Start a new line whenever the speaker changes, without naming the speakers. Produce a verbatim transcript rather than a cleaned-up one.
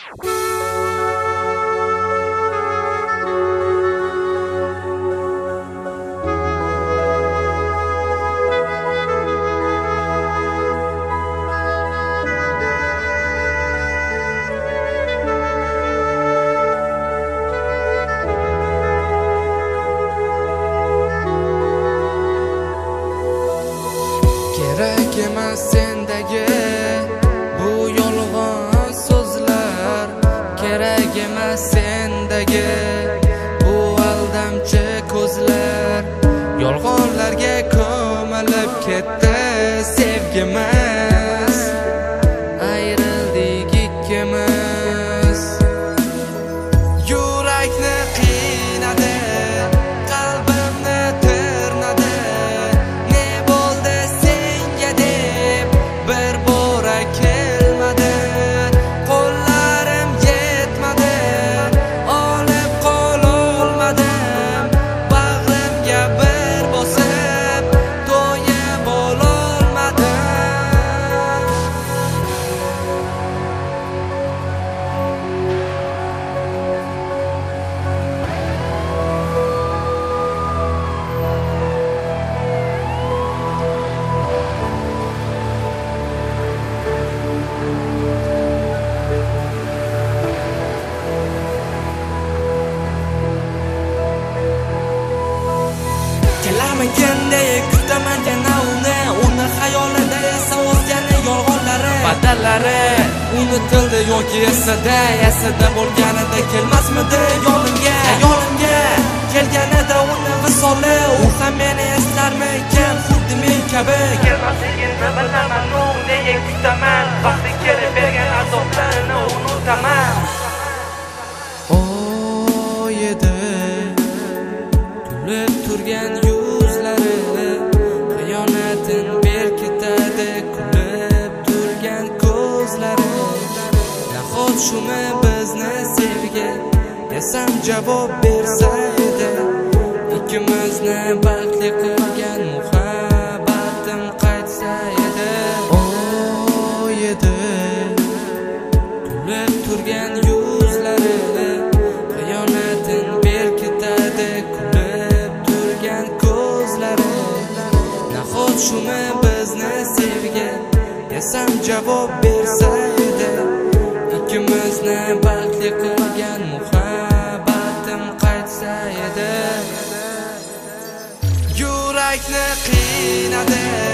Kerak emas sendagi bu yolg'on so'zlar, kerak emas sendagi bu aldamchi ko'zlar. Yolg'onlarga ko'milib ketdi sevgimiz, ayrildik ikkimiz. Yurakni qiynadi, qalbimni tirnadi. Ne bo'ldi senga deb bir bora kelmadi. Qo'llarim yetmadi, olib qololmadim. Bag'rimga bir bosib to'yib ololmadim. Kelamaganday kutaman yana uni, uni xayolida esa o'zgani yolg'onlari, badallari unutildi yoki esida, esida bo'lganida kelmasmidi yonimga, yo'limga kelganida uni visoli, u ham meni eslarmikin xuddi men kabi. Kelmasligini bilaman, nega kutaman, vaqti kelib bergan azoblarni unutaman. O edi kulib turgan yuzlari, xiyonatin berkitadi kulib turgan ko'zlari. Nahot shuni bizni sevgi desam javob bersa edi, ikkimizni baxtli qilgan muhabbatim qaytsa edi. O edi kulib turgan yuzlari, xiyonatin berkitadi kulib turgan ko'zlari. Nahot shuni bizni sevgi desam javob bersa edi, ikkimizni baxtli qilgan muhabbatim qaytsa edi. Yurakni qiynadi,